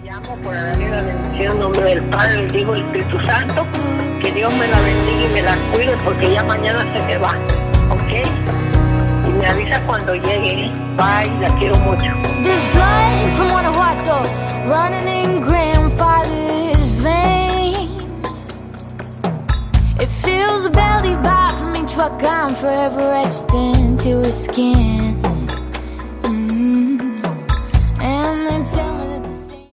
Llamo por darle la bendición en nombre del Padre, del Hijo y del Espíritu Santo. Que Dios me la bendiga y me la cuide porque ya mañana se me va. ¿Ok? Y me avisa cuando llegue. Bye, la quiero mucho. There's blood from Guanajuato running in grandfather's veins. It fills the belly box from each truck I'm forever etched into his skin.